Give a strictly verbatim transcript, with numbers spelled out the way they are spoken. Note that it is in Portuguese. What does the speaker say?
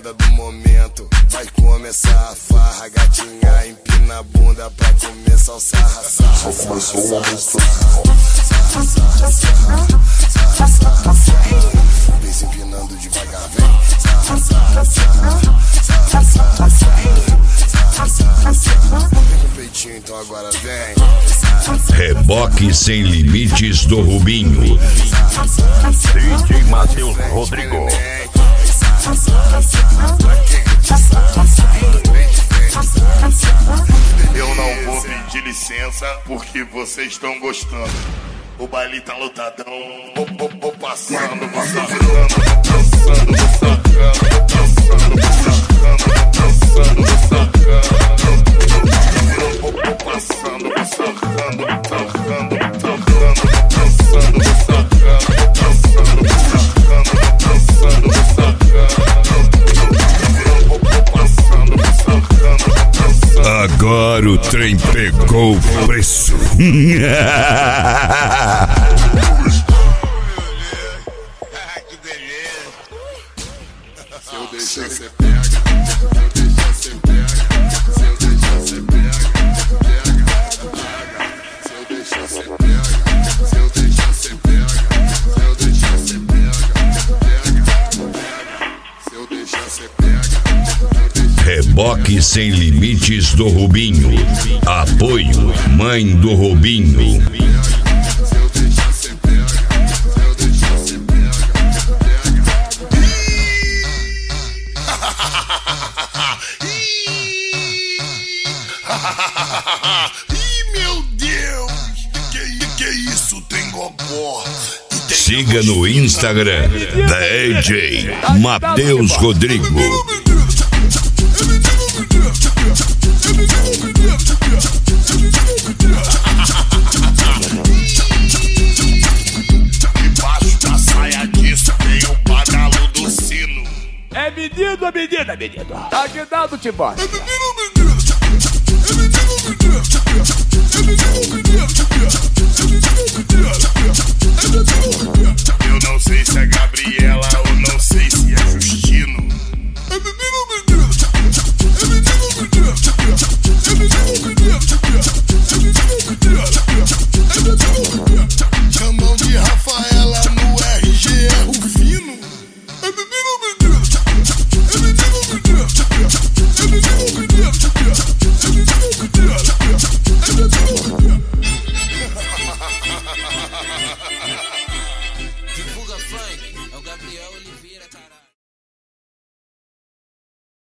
onda do momento. Vai começar a farra, gatinha, empina a bunda pra começar o sarra, sarra, sarra, sarra, sarra, sarra, sarra, sarra, sarra. Vem se empinando devagar, vem. Sarra, sarra, sarra, sarra, sarra, sarra, sarra, sarra. Vem com o peitinho, então agora vem. Reboque Sem Limites do Rubinho. D J Matheus Rodrigo. Eu não vou pedir licença porque vocês estão gostando. O baile tá lotadão. Vou, vou, vou passando, vou sacando, vou dançando, vou sacando, vou dançando, vou sacando, vou dançando, vou sacando. Vou, vou passando, vou sacando, vou sacando, vou sacando, vou dançando, vou sacando, vou dançando, vou sacando, vou dançando, vou sacando. Vou, vou passando, vou sacando, vou dançando. Agora o trem pegou o preço. Que beleza. Se eu deixar você pega, se eu deixar você pega, se eu deixar você pega, pega, se eu deixar você pega, se eu deixar você pega, se eu deixar você pega, pega, se eu deixar você pega. Reboque Sem Limites do Rubinho. Apoio Mãe do Rubinho. Se eu deixar você pega, se eu deixar você pega, pega. Ih, meu Deus! Que, que isso tem gogó? Siga no Instagram D J Matheus Rodrigo. Debaixo da saia disso tem o badalo do sino. É menino, é menina, é menino. Tá que dado, Timóteo? Eu não sei se é Gabriela ou não sei se é Justino. Chamam de Rafaela no R G é Rufino. Divulga funk, é o Gabriel Oliveira, cara.